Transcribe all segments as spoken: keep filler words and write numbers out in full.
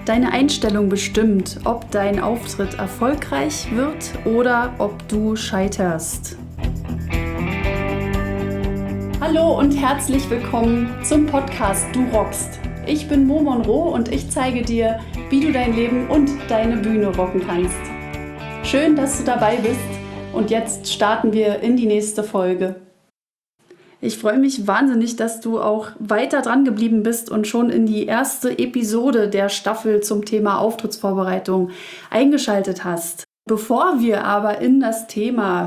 Deine Einstellung bestimmt, ob dein Auftritt erfolgreich wird oder ob du scheiterst. Hallo und herzlich willkommen zum Podcast Du rockst. Ich bin Mo Monroe und ich zeige dir, wie du dein Leben und deine Bühne rocken kannst. Schön, dass du dabei bist und jetzt starten wir in die nächste Folge. Ich freue mich wahnsinnig, dass du auch weiter dran geblieben bist und schon in die erste Episode der Staffel zum Thema Auftrittsvorbereitung eingeschaltet hast. Bevor wir aber in das Thema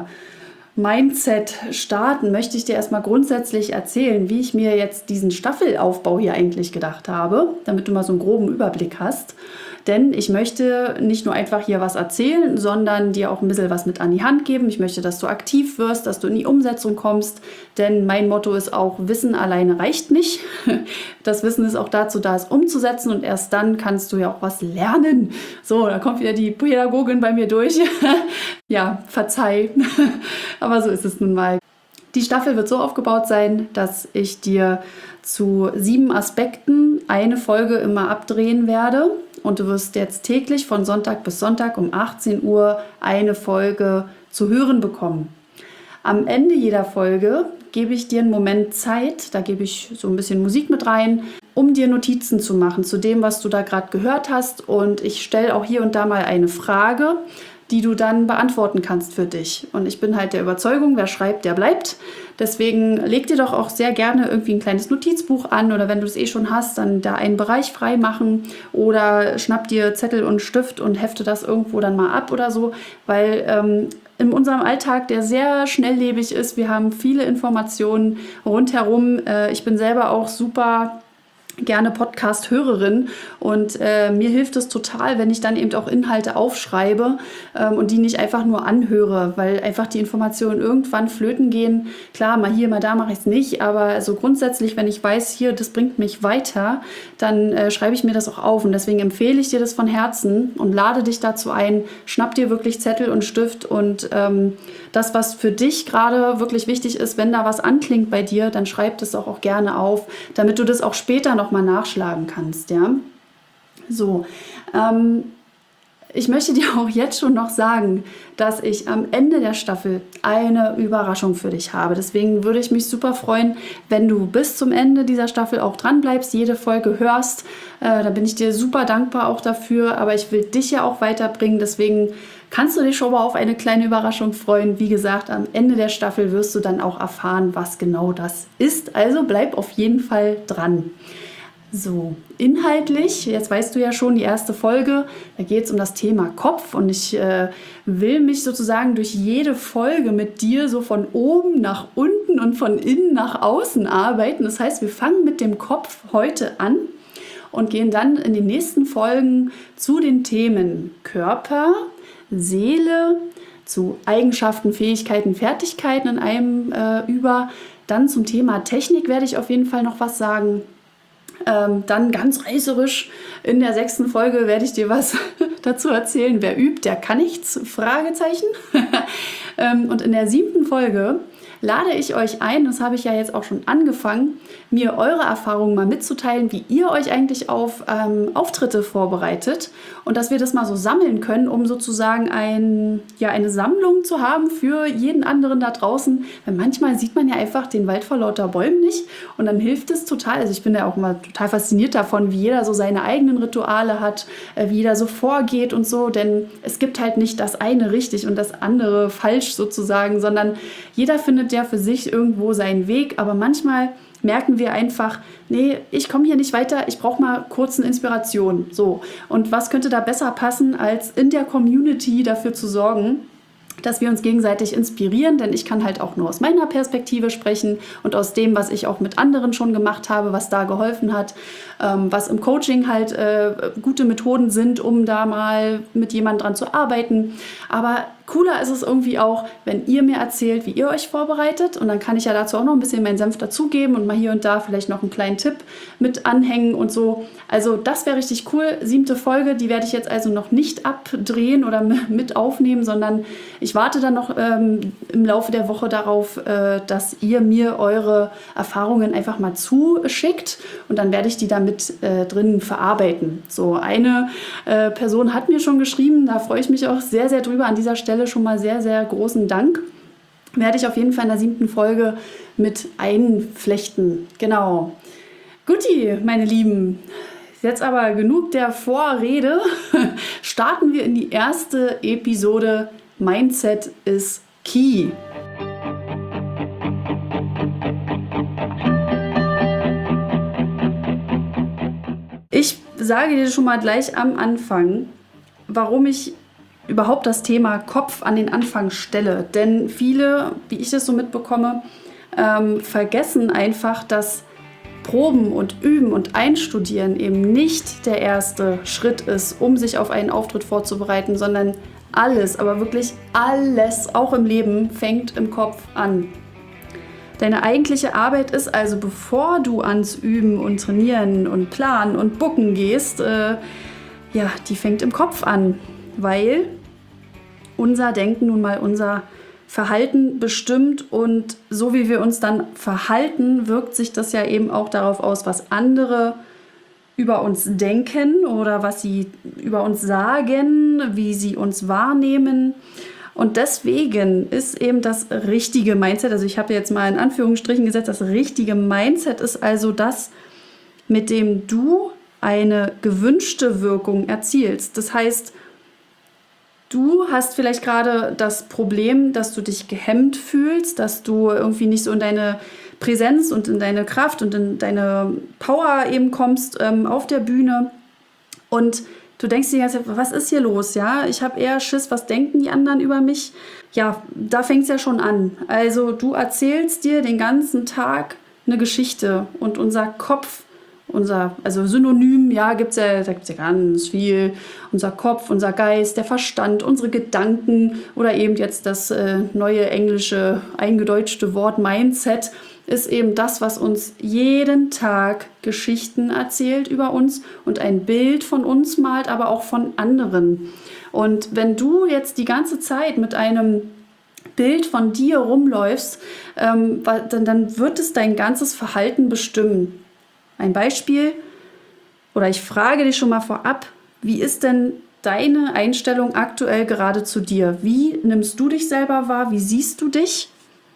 Mindset starten, möchte ich dir erstmal grundsätzlich erzählen, wie ich mir jetzt diesen Staffelaufbau hier eigentlich gedacht habe, damit du mal so einen groben Überblick hast. Denn ich möchte nicht nur einfach hier was erzählen, sondern dir auch ein bisschen was mit an die Hand geben. Ich möchte, dass du aktiv wirst, dass du in die Umsetzung kommst. Denn mein Motto ist auch, Wissen alleine reicht nicht. Das Wissen ist auch dazu da, es umzusetzen und erst dann kannst du ja auch was lernen. So, da kommt wieder die Pädagogin bei mir durch. Ja, verzeih. Aber so ist es nun mal. Die Staffel wird so aufgebaut sein, dass ich dir zu sieben Aspekten eine Folge immer abdrehen werde. Und du wirst jetzt täglich von Sonntag bis Sonntag um achtzehn Uhr eine Folge zu hören bekommen. Am Ende jeder Folge gebe ich dir einen Moment Zeit, da gebe ich so ein bisschen Musik mit rein, um dir Notizen zu machen zu dem, was du da gerade gehört hast. Und ich stelle auch hier und da mal eine Frage, die du dann beantworten kannst für dich. Und ich bin halt der Überzeugung, wer schreibt, der bleibt. Deswegen leg dir doch auch sehr gerne irgendwie ein kleines Notizbuch an oder wenn du es eh schon hast, dann da einen Bereich frei machen oder schnapp dir Zettel und Stift und hefte das irgendwo dann mal ab oder so, weil ähm, in unserem Alltag, der sehr schnelllebig ist, wir haben viele Informationen rundherum. Äh, ich bin selber auch super gerne Podcast-Hörerin und äh, mir hilft es total, wenn ich dann eben auch Inhalte aufschreibe ähm, und die nicht einfach nur anhöre, weil einfach die Informationen irgendwann flöten gehen. Klar, mal hier, mal da mache ich es nicht, aber so grundsätzlich, wenn ich weiß, hier, das bringt mich weiter, dann äh, schreibe ich mir das auch auf und deswegen empfehle ich dir das von Herzen und lade dich dazu ein, schnapp dir wirklich Zettel und Stift und ähm, das, was für dich gerade wirklich wichtig ist, wenn da was anklingt bei dir, dann schreib das auch, auch gerne auf, damit du das auch später noch mal nachschlagen kannst, ja. So, ähm, ich möchte dir auch jetzt schon noch sagen, dass ich am Ende der Staffel eine Überraschung für dich habe. Deswegen würde ich mich super freuen, wenn du bis zum Ende dieser Staffel auch dran bleibst, jede Folge hörst. Äh, da bin ich dir super dankbar auch dafür, aber ich will dich ja auch weiterbringen, deswegen kannst du dich schon mal auf eine kleine Überraschung freuen. Wie gesagt, am Ende der Staffel wirst du dann auch erfahren, was genau das ist. Also bleib auf jeden Fall dran. So, inhaltlich, jetzt weißt du ja schon, die erste Folge, da geht es um das Thema Kopf und ich äh, will mich sozusagen durch jede Folge mit dir so von oben nach unten und von innen nach außen arbeiten. Das heißt, wir fangen mit dem Kopf heute an und gehen dann in den nächsten Folgen zu den Themen Körper, Seele, zu Eigenschaften, Fähigkeiten, Fertigkeiten in einem äh, über. Dann zum Thema Technik werde ich auf jeden Fall noch was sagen. Ähm, dann ganz reißerisch in der sechsten Folge werde ich dir was dazu erzählen. Wer übt, der kann nichts, Fragezeichen. ähm, und in der siebten Folge lade ich euch ein, das habe ich ja jetzt auch schon angefangen, mir eure Erfahrungen mal mitzuteilen, wie ihr euch eigentlich auf ähm, Auftritte vorbereitet und dass wir das mal so sammeln können, um sozusagen ein, ja, eine Sammlung zu haben für jeden anderen da draußen. Weil manchmal sieht man ja einfach den Wald vor lauter Bäumen nicht und dann hilft es total. Also ich bin ja auch mal total fasziniert davon, wie jeder so seine eigenen Rituale hat, äh, wie jeder so vorgeht und so, denn es gibt halt nicht das eine richtig und das andere falsch sozusagen, sondern jeder findet ja für sich irgendwo seinen Weg, aber manchmal merken wir einfach, nee, ich komme hier nicht weiter, ich brauche mal kurz eine Inspiration. So. Und was könnte da besser passen, als in der Community dafür zu sorgen, dass wir uns gegenseitig inspirieren, denn ich kann halt auch nur aus meiner Perspektive sprechen und aus dem, was ich auch mit anderen schon gemacht habe, was da geholfen hat, ähm, was im Coaching halt äh, gute Methoden sind, um da mal mit jemandem dran zu arbeiten. Aber cooler ist es irgendwie auch, wenn ihr mir erzählt, wie ihr euch vorbereitet. Und dann kann ich ja dazu auch noch ein bisschen meinen Senf dazugeben und mal hier und da vielleicht noch einen kleinen Tipp mit anhängen und so. Also das wäre richtig cool. Siebte Folge, die werde ich jetzt also noch nicht abdrehen oder mit aufnehmen, sondern ich warte dann noch ähm, im Laufe der Woche darauf, äh, dass ihr mir eure Erfahrungen einfach mal zuschickt und dann werde ich die da mit äh, drin verarbeiten. So, eine äh, Person hat mir schon geschrieben, da freue ich mich auch sehr, sehr drüber. An dieser Stelle schon mal sehr, sehr großen Dank. Werde ich auf jeden Fall in der siebten Folge mit einflechten. Genau. Guti, meine Lieben. Jetzt aber genug der Vorrede. Starten wir in die erste Episode. Mindset is key. Ich sage dir schon mal gleich am Anfang, warum ich überhaupt das Thema Kopf an den Anfang stelle. Denn viele, wie ich das so mitbekomme, ähm, vergessen einfach, dass Proben und Üben und Einstudieren eben nicht der erste Schritt ist, um sich auf einen Auftritt vorzubereiten, sondern alles, aber wirklich alles, auch im Leben, fängt im Kopf an. Deine eigentliche Arbeit ist also, bevor du ans Üben und Trainieren und Planen und Booken gehst, äh, ja, die fängt im Kopf an, weil unser Denken nun mal unser Verhalten bestimmt und so wie wir uns dann verhalten, wirkt sich das ja eben auch darauf aus, was andere über uns denken oder was sie über uns sagen, wie sie uns wahrnehmen. Und deswegen ist eben das richtige Mindset, also ich habe jetzt mal in Anführungsstrichen gesetzt, das richtige Mindset ist also das, mit dem du eine gewünschte Wirkung erzielst. Das heißt, du hast vielleicht gerade das Problem, dass du dich gehemmt fühlst, dass du irgendwie nicht so in deine Präsenz und in deine Kraft und in deine Power eben kommst ähm, auf der Bühne und du denkst dir die ganze Zeit, was ist hier los? Ja, ich habe eher Schiss, was denken die anderen über mich? Ja, da fängt es ja schon an. Also du erzählst dir den ganzen Tag eine Geschichte und unser Kopf, unser, also Synonym, ja, gibt's ja, da gibt es ja ganz viel. Unser Kopf, unser Geist, der Verstand, unsere Gedanken oder eben jetzt das äh, neue englische eingedeutschte Wort Mindset ist eben das, was uns jeden Tag Geschichten erzählt über uns und ein Bild von uns malt, aber auch von anderen. Und wenn du jetzt die ganze Zeit mit einem Bild von dir rumläufst, ähm, dann, dann wird es dein ganzes Verhalten bestimmen. Ein Beispiel, oder ich frage dich schon mal vorab, wie ist denn deine Einstellung aktuell gerade zu dir? Wie nimmst du dich selber wahr? Wie siehst du dich?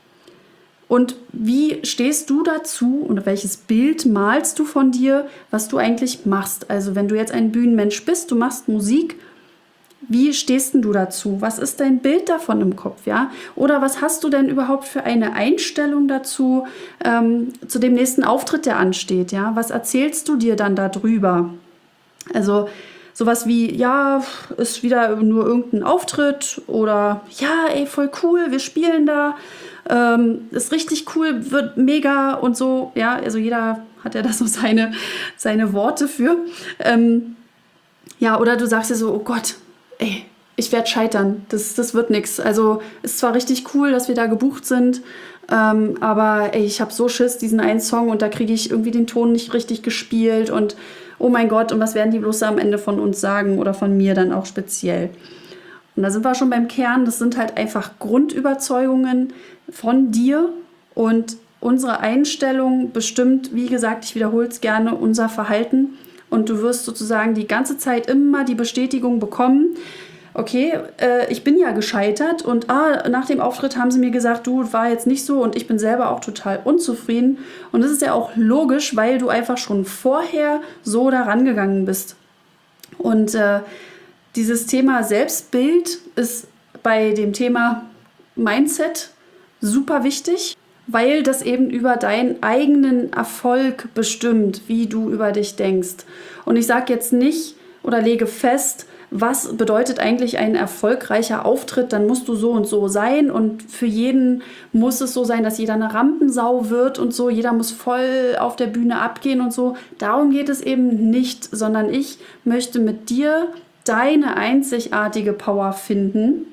Und wie stehst du dazu und welches Bild malst du von dir, was du eigentlich machst? Also wenn du jetzt ein Bühnenmensch bist, du machst Musik, wie stehst denn du dazu? Was ist dein Bild davon im Kopf? Ja? Oder was hast du denn überhaupt für eine Einstellung dazu, ähm, zu dem nächsten Auftritt, der ansteht? Ja? Was erzählst du dir dann darüber? Also sowas wie, ja, ist wieder nur irgendein Auftritt oder ja, ey, voll cool, wir spielen da, ähm, ist richtig cool, wird mega und so. Ja, also jeder hat ja da so seine, seine Worte für. Ähm, ja, oder du sagst dir so, oh Gott, ey, ich werde scheitern, das, das wird nix. Also ist zwar richtig cool, dass wir da gebucht sind, ähm, aber ey, ich habe so Schiss, diesen einen Song und da kriege ich irgendwie den Ton nicht richtig gespielt und oh mein Gott, und was werden die bloß am Ende von uns sagen oder von mir dann auch speziell. Und da sind wir schon beim Kern, das sind halt einfach Grundüberzeugungen von dir und unsere Einstellung bestimmt, wie gesagt, ich wiederhole es gerne, unser Verhalten. Und du wirst sozusagen die ganze Zeit immer die Bestätigung bekommen, okay, äh, ich bin ja gescheitert und ah, nach dem Auftritt haben sie mir gesagt, du, war jetzt nicht so und ich bin selber auch total unzufrieden. Und das ist ja auch logisch, weil du einfach schon vorher so da rangegangen bist. Und äh, dieses Thema Selbstbild ist bei dem Thema Mindset super wichtig, weil das eben über deinen eigenen Erfolg bestimmt, wie du über dich denkst. Und ich sage jetzt nicht oder lege fest, was bedeutet eigentlich ein erfolgreicher Auftritt, dann musst du so und so sein und für jeden muss es so sein, dass jeder eine Rampensau wird und so, jeder muss voll auf der Bühne abgehen und so. Darum geht es eben nicht, sondern ich möchte mit dir deine einzigartige Power finden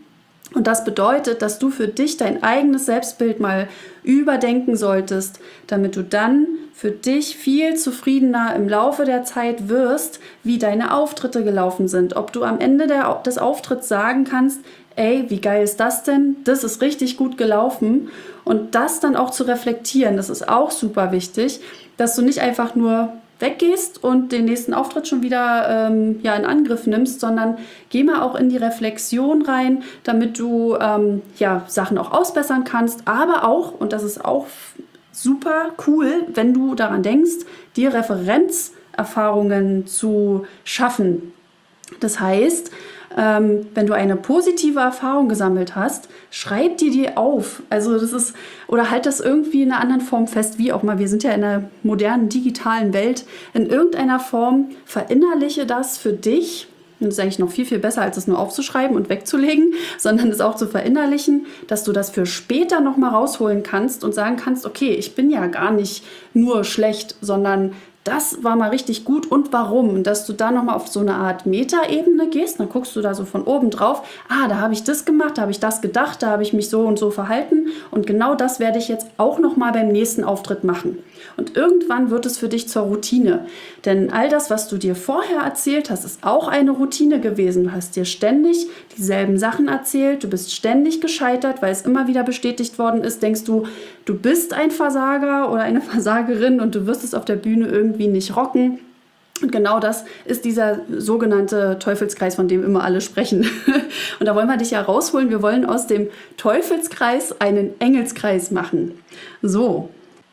Und das bedeutet, dass du für dich dein eigenes Selbstbild mal überdenken solltest, damit du dann für dich viel zufriedener im Laufe der Zeit wirst, wie deine Auftritte gelaufen sind. Ob du am Ende der, des Auftritts sagen kannst, ey, wie geil ist das denn? Das ist richtig gut gelaufen. Und das dann auch zu reflektieren, das ist auch super wichtig, dass du nicht einfach nur weggehst und den nächsten Auftritt schon wieder ähm, ja, in Angriff nimmst, sondern geh mal auch in die Reflexion rein, damit du ähm, ja, Sachen auch ausbessern kannst, aber auch, und das ist auch super cool, wenn du daran denkst, dir Referenzerfahrungen zu schaffen. Das heißt, ähm, wenn du eine positive Erfahrung gesammelt hast, schreib dir die auf. Also das ist, oder halt das irgendwie in einer anderen Form fest, wie auch mal. Wir sind ja in einer modernen, digitalen Welt. In irgendeiner Form verinnerliche das für dich. Und das ist eigentlich noch viel, viel besser, als es nur aufzuschreiben und wegzulegen, sondern es auch zu verinnerlichen, dass du das für später nochmal rausholen kannst und sagen kannst, okay, ich bin ja gar nicht nur schlecht, sondern das war mal richtig gut und warum? Und dass du da nochmal auf so eine Art Metaebene gehst, dann guckst du da so von oben drauf, ah, da habe ich das gemacht, da habe ich das gedacht, da habe ich mich so und so verhalten und genau das werde ich jetzt auch nochmal beim nächsten Auftritt machen. Und irgendwann wird es für dich zur Routine, denn all das, was du dir vorher erzählt hast, ist auch eine Routine gewesen. Du hast dir ständig dieselben Sachen erzählt, du bist ständig gescheitert, weil es immer wieder bestätigt worden ist, denkst du, du bist ein Versager oder eine Versagerin und du wirst es auf der Bühne irgendwie nicht rocken. Und genau das ist dieser sogenannte Teufelskreis, von dem immer alle sprechen. Und da wollen wir dich ja rausholen. Wir wollen aus dem Teufelskreis einen Engelskreis machen. So.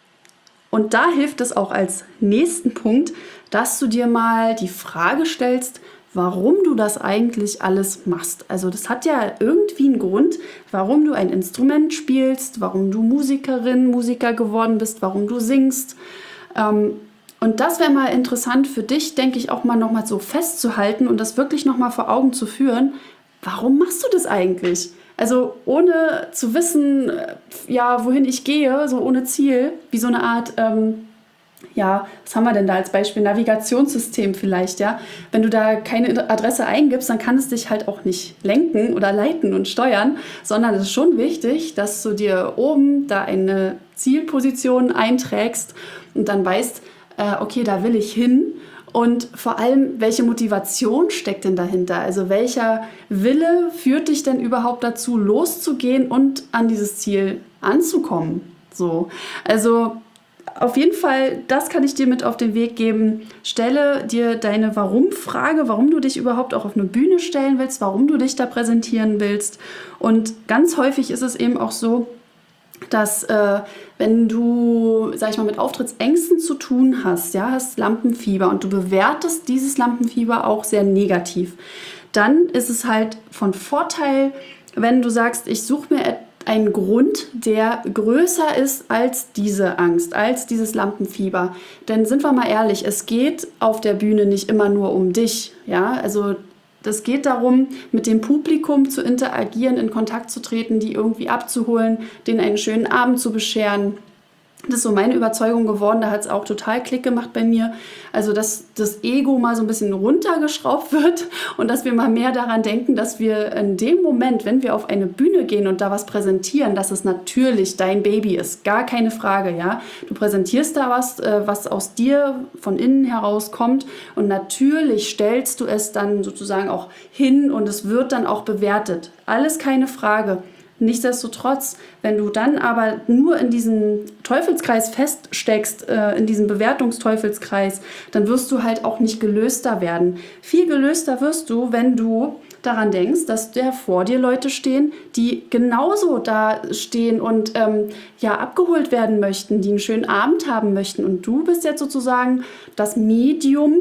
Und da hilft es auch als nächsten Punkt, dass du dir mal die Frage stellst, warum du das eigentlich alles machst. Also das hat ja irgendwie einen Grund, warum du ein Instrument spielst, warum du Musikerin, Musiker geworden bist, warum du singst. Und das wäre mal interessant für dich, denke ich, auch mal nochmal so festzuhalten und das wirklich nochmal vor Augen zu führen. Warum machst du das eigentlich? Also ohne zu wissen, ja, wohin ich gehe, so ohne Ziel, wie so eine Art, ähm, ja, was haben wir denn da als Beispiel? Navigationssystem vielleicht, ja. Wenn du da keine Adresse eingibst, dann kann es dich halt auch nicht lenken oder leiten und steuern, sondern es ist schon wichtig, dass du dir oben da eine Zielposition einträgst und dann weißt, äh, okay, da will ich hin. Und vor allem, welche Motivation steckt denn dahinter? Also welcher Wille führt dich denn überhaupt dazu, loszugehen und an dieses Ziel anzukommen? So, also auf jeden Fall, das kann ich dir mit auf den Weg geben. Stelle dir deine Warum-Frage, warum du dich überhaupt auch auf eine Bühne stellen willst, warum du dich da präsentieren willst. Und ganz häufig ist es eben auch so, dass äh, wenn du, sag ich mal, mit Auftrittsängsten zu tun hast, ja, hast Lampenfieber und du bewertest dieses Lampenfieber auch sehr negativ, dann ist es halt von Vorteil, wenn du sagst, ich suche mir einen Grund, der größer ist als diese Angst, als dieses Lampenfieber. Denn sind wir mal ehrlich, es geht auf der Bühne nicht immer nur um dich, ja, also das geht darum, mit dem Publikum zu interagieren, in Kontakt zu treten, die irgendwie abzuholen, denen einen schönen Abend zu bescheren. Das ist so meine Überzeugung geworden, da hat es auch total Klick gemacht bei mir. Also, dass das Ego mal so ein bisschen runtergeschraubt wird und dass wir mal mehr daran denken, dass wir in dem Moment, wenn wir auf eine Bühne gehen und da was präsentieren, dass es natürlich dein Baby ist. Gar keine Frage, ja. Du präsentierst da was, was aus dir von innen heraus kommt und natürlich stellst du es dann sozusagen auch hin und es wird dann auch bewertet. Alles keine Frage. Nichtsdestotrotz, wenn du dann aber nur in diesem Teufelskreis feststeckst, äh, in diesem Bewertungsteufelskreis, dann wirst du halt auch nicht gelöster werden. Viel gelöster wirst du, wenn du daran denkst, dass da vor dir Leute stehen, die genauso da stehen und ähm, ja, abgeholt werden möchten, die einen schönen Abend haben möchten. Und du bist jetzt sozusagen das Medium,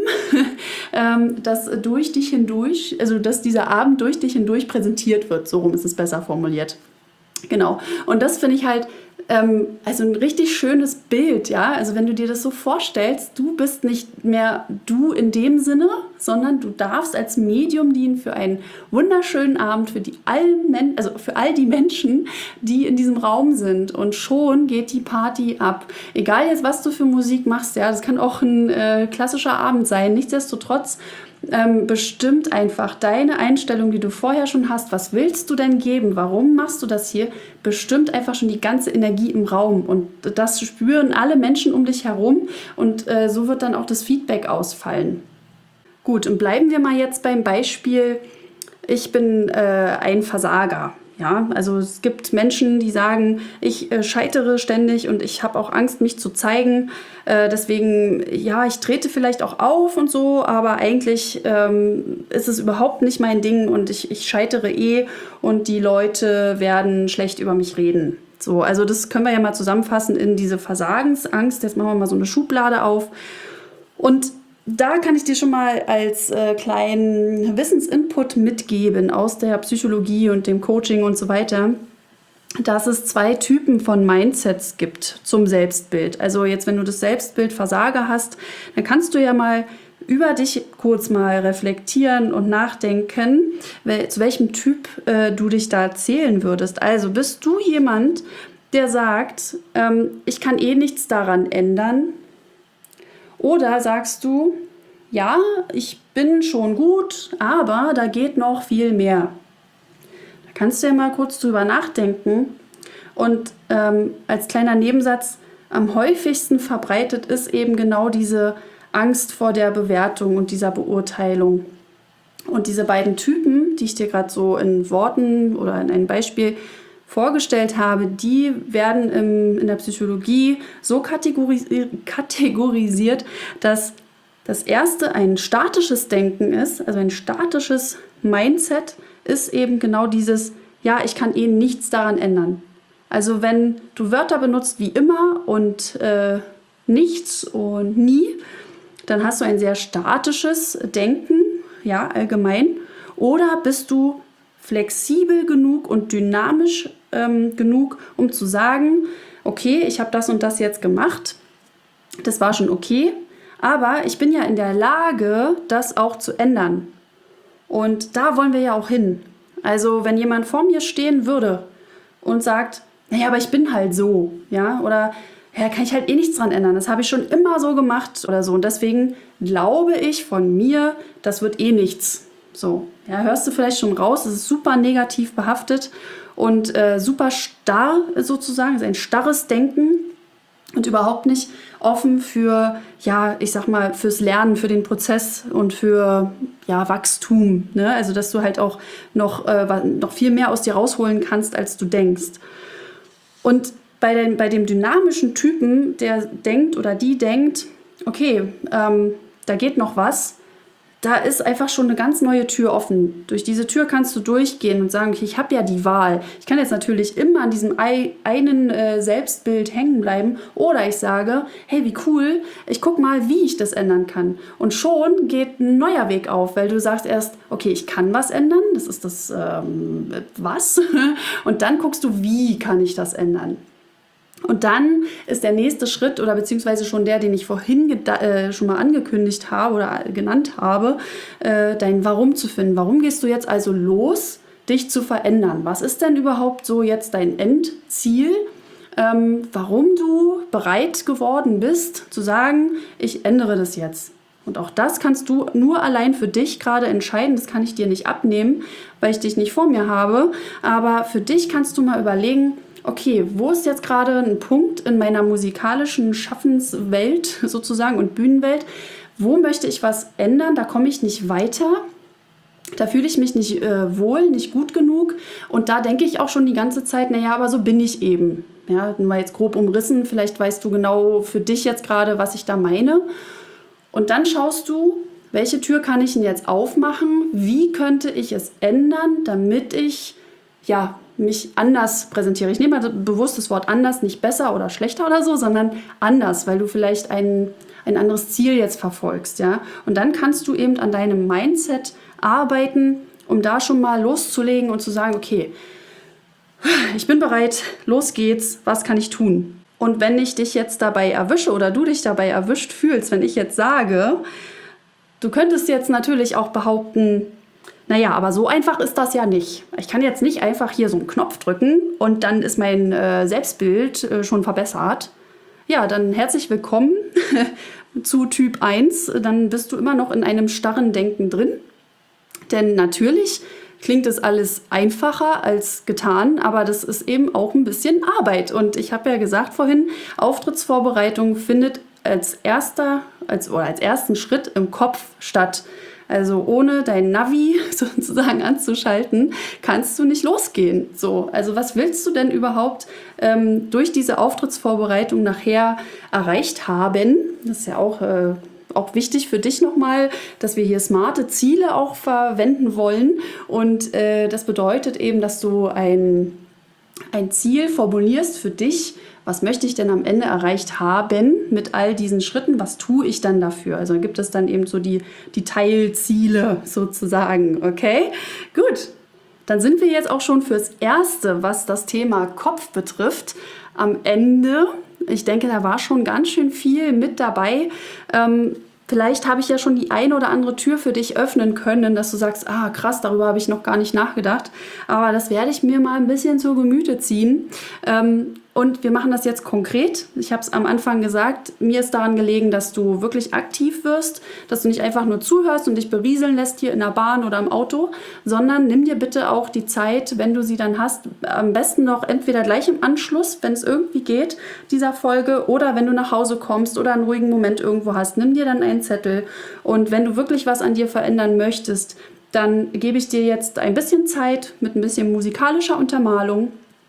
ähm, das durch dich hindurch, also dass dieser Abend durch dich hindurch präsentiert wird. So rum ist es besser formuliert. Genau. Und das finde ich halt ähm, also ein richtig schönes Bild, ja. Also wenn du dir das so vorstellst, du bist nicht mehr du in dem Sinne, sondern du darfst als Medium dienen für einen wunderschönen Abend für die allen Men- also für all die Menschen, die in diesem Raum sind. Und schon geht die Party ab. Egal jetzt, was du für Musik machst, ja, das kann auch ein äh, klassischer Abend sein. Nichtsdestotrotz ähm, bestimmt einfach deine Einstellung, die du vorher schon hast. Was willst du denn geben? Warum machst du das hier? Bestimmt einfach schon die ganze Energie im Raum. Und das spüren alle Menschen um dich herum. Und äh, so wird dann auch das Feedback ausfallen. Gut, und bleiben wir mal jetzt beim Beispiel, ich bin äh, ein Versager. Ja, also es gibt Menschen, die sagen, ich äh, scheitere ständig und ich habe auch Angst, mich zu zeigen. Äh, deswegen, ja, ich trete vielleicht auch auf und so, aber eigentlich ähm, ist es überhaupt nicht mein Ding und ich, ich scheitere eh und die Leute werden schlecht über mich reden. So, also das können wir ja mal zusammenfassen in diese Versagensangst. Jetzt machen wir mal so eine Schublade auf. Und da kann ich dir schon mal als äh, kleinen Wissensinput mitgeben aus der Psychologie und dem Coaching und so weiter, dass es zwei Typen von Mindsets gibt zum Selbstbild. Also jetzt, wenn du das Selbstbild Versager hast, dann kannst du ja mal über dich kurz mal reflektieren und nachdenken, wel- zu welchem Typ äh, du dich da zählen würdest. Also bist du jemand, der sagt, ähm, ich kann eh nichts daran ändern? Oder sagst du, ja, ich bin schon gut, aber da geht noch viel mehr. Da kannst du ja mal kurz drüber nachdenken. Und ähm, als kleiner Nebensatz, am häufigsten verbreitet ist eben genau diese Angst vor der Bewertung und dieser Beurteilung. Und diese beiden Typen, die ich dir gerade so in Worten oder in einem Beispiel vorgestellt habe, die werden im, in der Psychologie so kategorisi- kategorisiert, dass das erste ein statisches Denken ist, also ein statisches Mindset ist eben genau dieses, ja, ich kann eh nichts daran ändern. Also wenn du Wörter benutzt wie immer und äh, nichts und nie, dann hast du ein sehr statisches Denken, ja, allgemein. Oder bist du flexibel genug und dynamisch ähm, genug, um zu sagen, okay, ich habe das und das jetzt gemacht, das war schon okay, aber ich bin ja in der Lage, das auch zu ändern. Und da wollen wir ja auch hin. Also wenn jemand vor mir stehen würde und sagt, naja, aber ich bin halt so, ja, oder ja, kann ich halt eh nichts dran ändern, das habe ich schon immer so gemacht oder so und deswegen glaube ich von mir, das wird eh nichts. So, ja, hörst du vielleicht schon raus, es ist super negativ behaftet und äh, super starr sozusagen, es ist ein starres Denken und überhaupt nicht offen für, ja, ich sag mal, fürs Lernen, für den Prozess und für, ja, Wachstum, ne? Also, dass du halt auch noch, äh, noch viel mehr aus dir rausholen kannst, als du denkst. Und bei, den, bei dem dynamischen Typen, der denkt oder die denkt, okay, ähm, da geht noch was, da ist einfach schon eine ganz neue Tür offen. Durch diese Tür kannst du durchgehen und sagen, okay, ich habe ja die Wahl. Ich kann jetzt natürlich immer an diesem einen äh, Selbstbild hängen bleiben. Oder ich sage, hey, wie cool, ich gucke mal, wie ich das ändern kann. Und schon geht ein neuer Weg auf, weil du sagst erst, okay, ich kann was ändern. Das ist das ähm, was. Und dann guckst du, wie kann ich das ändern. Und dann ist der nächste Schritt oder beziehungsweise schon der, den ich vorhin geda- äh, schon mal angekündigt habe oder genannt habe, äh, dein Warum zu finden. Warum gehst du jetzt also los, dich zu verändern? Was ist denn überhaupt so jetzt dein Endziel? Ähm, warum du bereit geworden bist, zu sagen, ich ändere das jetzt? Und auch das kannst du nur allein für dich gerade entscheiden. Das kann ich dir nicht abnehmen, weil ich dich nicht vor mir habe. Aber für dich kannst du mal überlegen, okay, wo ist jetzt gerade ein Punkt in meiner musikalischen Schaffenswelt sozusagen und Bühnenwelt? Wo möchte ich was ändern? Da komme ich nicht weiter. Da fühle ich mich nicht äh, wohl, nicht gut genug. Und da denke ich auch schon die ganze Zeit, naja, aber so bin ich eben. Ja, nur jetzt grob umrissen. Vielleicht weißt du genau für dich jetzt gerade, was ich da meine. Und dann schaust du, welche Tür kann ich denn jetzt aufmachen? Wie könnte ich es ändern, damit ich, ja, mich anders präsentiere. Ich nehme mal bewusst das Wort anders, nicht besser oder schlechter oder so, sondern anders, weil du vielleicht ein, ein anderes Ziel jetzt verfolgst. Ja? Und dann kannst du eben an deinem Mindset arbeiten, um da schon mal loszulegen und zu sagen, okay, ich bin bereit, los geht's, was kann ich tun? Und wenn ich dich jetzt dabei erwische oder du dich dabei erwischt fühlst, wenn ich jetzt sage, du könntest jetzt natürlich auch behaupten, naja, aber so einfach ist das ja nicht. Ich kann jetzt nicht einfach hier so einen Knopf drücken und dann ist mein äh, Selbstbild äh, schon verbessert. Ja, dann herzlich willkommen zu Typ eins, dann bist du immer noch in einem starren Denken drin. Denn natürlich klingt es alles einfacher als getan, aber das ist eben auch ein bisschen Arbeit. Und ich habe ja gesagt vorhin, Auftrittsvorbereitung findet als erster, als, oder als ersten Schritt im Kopf statt. Also ohne dein Navi sozusagen anzuschalten, kannst du nicht losgehen. So, also was willst du denn überhaupt ähm, durch diese Auftrittsvorbereitung nachher erreicht haben? Das ist ja auch, äh, auch wichtig für dich nochmal, dass wir hier smarte Ziele auch verwenden wollen. Und äh, das bedeutet eben, dass du ein, ein Ziel formulierst für dich. Was möchte ich denn am Ende erreicht haben mit all diesen Schritten? Was tue ich dann dafür? Also gibt es dann eben so die, die Teilziele sozusagen. Okay, gut. Dann sind wir jetzt auch schon fürs Erste, was das Thema Kopf betrifft, am Ende. Ich denke, da war schon ganz schön viel mit dabei. Ähm, Vielleicht habe ich ja schon die eine oder andere Tür für dich öffnen können, dass du sagst, ah krass, darüber habe ich noch gar nicht nachgedacht. Aber das werde ich mir mal ein bisschen zu Gemüte ziehen. Ähm, und wir machen das jetzt konkret. Ich habe es am Anfang gesagt, mir ist daran gelegen, dass du wirklich aktiv wirst, dass du nicht einfach nur zuhörst und dich berieseln lässt hier in der Bahn oder im Auto, sondern nimm dir bitte auch die Zeit, wenn du sie dann hast, am besten noch entweder gleich im Anschluss, wenn es irgendwie geht, dieser Folge, oder wenn du nach Hause kommst oder einen ruhigen Moment irgendwo hast, nimm dir dann einen Zettel. Und wenn du wirklich was an dir verändern möchtest, dann gebe ich dir jetzt ein bisschen Zeit mit ein bisschen musikalischer Untermalung.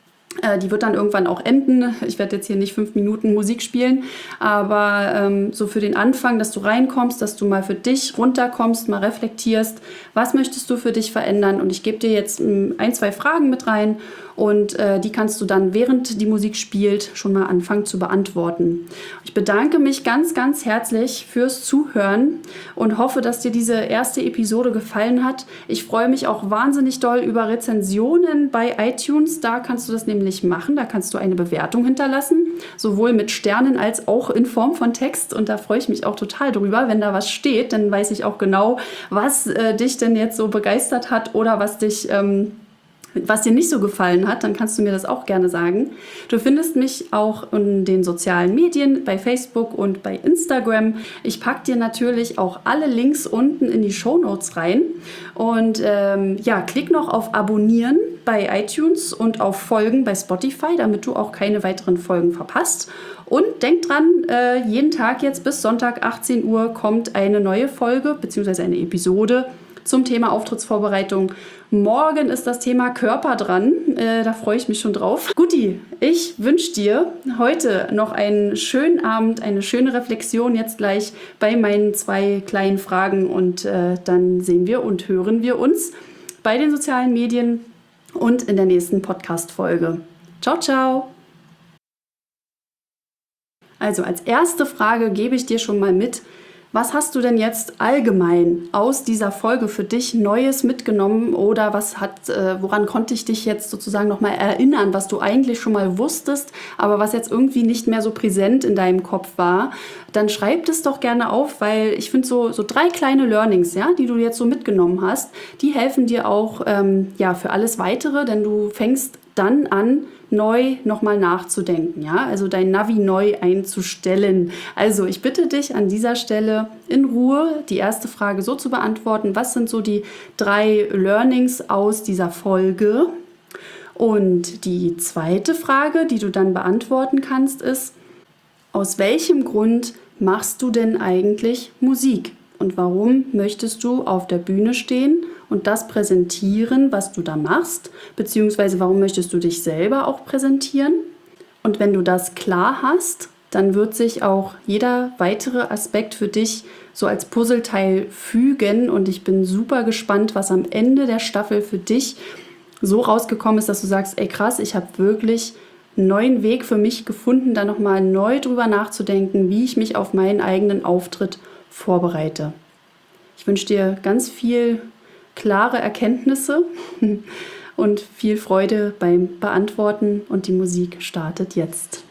Die wird dann irgendwann auch enden. Ich werde jetzt hier nicht fünf Minuten Musik spielen, aber ähm, so für den Anfang, dass du reinkommst, dass du mal für dich runterkommst, mal reflektierst, was möchtest du für dich verändern? Und ich gebe dir jetzt ähm, ein, zwei Fragen mit rein und äh, die kannst du dann, während die Musik spielt, schon mal anfangen zu beantworten. Ich bedanke mich ganz, ganz herzlich fürs Zuhören und hoffe, dass dir diese erste Episode gefallen hat. Ich freue mich auch wahnsinnig doll über Rezensionen bei iTunes. Da kannst du das nämlich machen. Da kannst du eine Bewertung hinterlassen, sowohl mit Sternen als auch in Form von Text. Und da freue ich mich auch total drüber, wenn da was steht. Dann weiß ich auch genau, was äh, dich denn jetzt so begeistert hat oder was dich ähm, was dir nicht so gefallen hat, dann kannst du mir das auch gerne sagen. Du findest mich auch in den sozialen Medien, bei Facebook und bei Instagram. Ich packe dir natürlich auch alle Links unten in die Shownotes rein. Und ähm, ja, klick noch auf Abonnieren bei iTunes und auf Folgen bei Spotify, damit du auch keine weiteren Folgen verpasst. Und denk dran, äh, jeden Tag jetzt bis Sonntag achtzehn Uhr kommt eine neue Folge bzw. eine Episode zum Thema Auftrittsvorbereitung. Morgen ist das Thema Körper dran. Äh, da freue ich mich schon drauf. Guti, ich wünsche dir heute noch einen schönen Abend, eine schöne Reflexion jetzt gleich bei meinen zwei kleinen Fragen. Und äh, dann sehen wir und hören wir uns bei den sozialen Medien und in der nächsten Podcast-Folge. Ciao, ciao! Also als erste Frage gebe ich dir schon mal mit, was hast du denn jetzt allgemein aus dieser Folge für dich Neues mitgenommen oder was hat, äh, woran konnte ich dich jetzt sozusagen nochmal erinnern, was du eigentlich schon mal wusstest, aber was jetzt irgendwie nicht mehr so präsent in deinem Kopf war? Dann schreib das doch gerne auf, weil ich finde so, so drei kleine Learnings, ja, die du jetzt so mitgenommen hast, die helfen dir auch ähm, ja, für alles Weitere, denn du fängst dann an, neu nochmal nachzudenken, ja, also dein Navi neu einzustellen. Also ich bitte dich an dieser Stelle in Ruhe die erste Frage so zu beantworten, was sind so die drei Learnings aus dieser Folge? Und die zweite Frage, die du dann beantworten kannst, ist, aus welchem Grund machst du denn eigentlich Musik? Und warum möchtest du auf der Bühne stehen und das präsentieren, was du da machst? Beziehungsweise warum möchtest du dich selber auch präsentieren? Und wenn du das klar hast, dann wird sich auch jeder weitere Aspekt für dich so als Puzzleteil fügen. Und ich bin super gespannt, was am Ende der Staffel für dich so rausgekommen ist, dass du sagst, ey krass, ich habe wirklich einen neuen Weg für mich gefunden, da nochmal neu drüber nachzudenken, wie ich mich auf meinen eigenen Auftritt vorbereite. Ich wünsche dir ganz viel klare Erkenntnisse und viel Freude beim Beantworten und die Musik startet jetzt.